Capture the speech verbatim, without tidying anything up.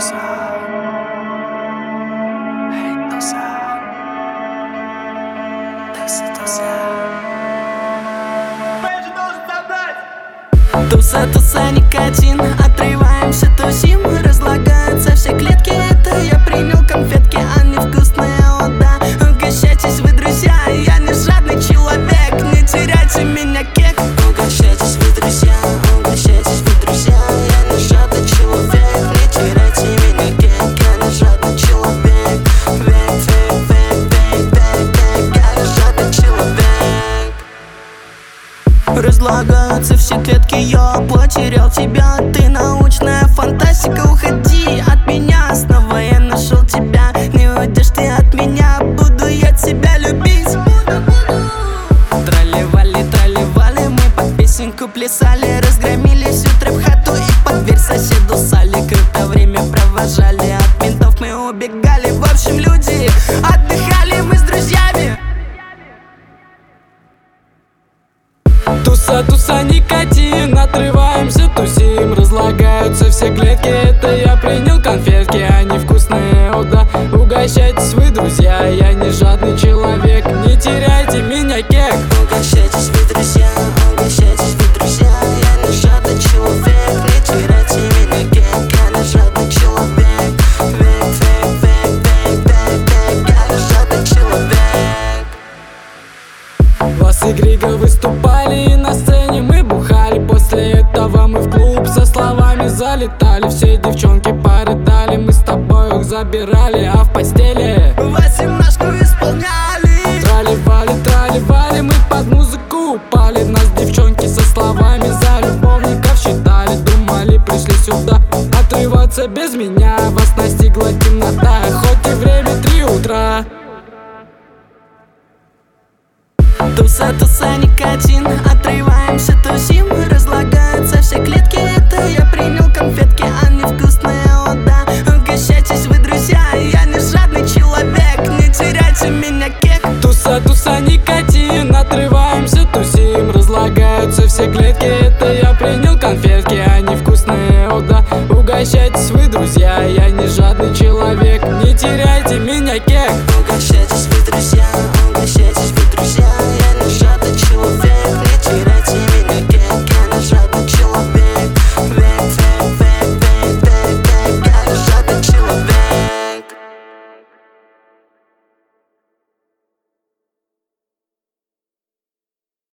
туса, эй, туса, туса, туса. Туса, туса, никотин, отрываемся, тусим. Разлагаются все клетки, это я принял конфетки, они вкусные, о да. Угощайтесь вы, друзья, я не жадный человек, не теряйте меня, кек. Угощайтесь вы, друзья, угощайтесь вы, друзья, я не жадный человек, не теряйте меня, кек, я не жадный человек. Век, век, век, век, век, век, я не жадный человек. Разлагаются все клетки, я потерял тебя. Ты научная фантастика, уходи от меня. Снова я нашел тебя, не уйдешь ты от меня. Буду я тебя любить. Тролливали, тролливали, мы под песенку плясали. Разгромили всю трэп-хату и под дверь соседу сали. Круто время провожали, от ментов мы убегали. В общем, люди, отдыхали мы с друзьями. Туса, туса, никотин, отрываемся, тусим. Разлагаются все клетки, это я принял конфетки, они вкусные, о да. Угощайтесь вы, друзья, я не жадный человек, не теряйте меня, кек. Угощайтесь вы, друзья, угощайтесь вы, друзья, я не жадный человек, не теряйте меня, кек, я не жадный человек. Век, век, век, век, век, век, я не жадный человек. Вас и Григо выступали, на сцене мы бухали. После этого мы в клуб со словами залетали. Все девчонки порыдали, мы с тобой их забирали, а в постели Восемнашку исполняли. Трали-вали, трали-вали, мы под музыку упали. Нас девчонки со словами за любовников считали. Думали, пришли сюда отрываться без меня. Вас настигла темнота, хоть и время три утра. Туса, туса, никотин, отрываемся, тусим. Разлагаются все клетки, это я принял конфетки, они вкусные, о да. Угощайтесь вы, друзья, я не жадный человек, не теряйте меня, кек. Туса, туса, никотин, отрываемся, тусим. Разлагаются все клетки, это я принял конфетки, они вкусные, о да. Угощайтесь вы, друзья, я не жадный человек, не теряйте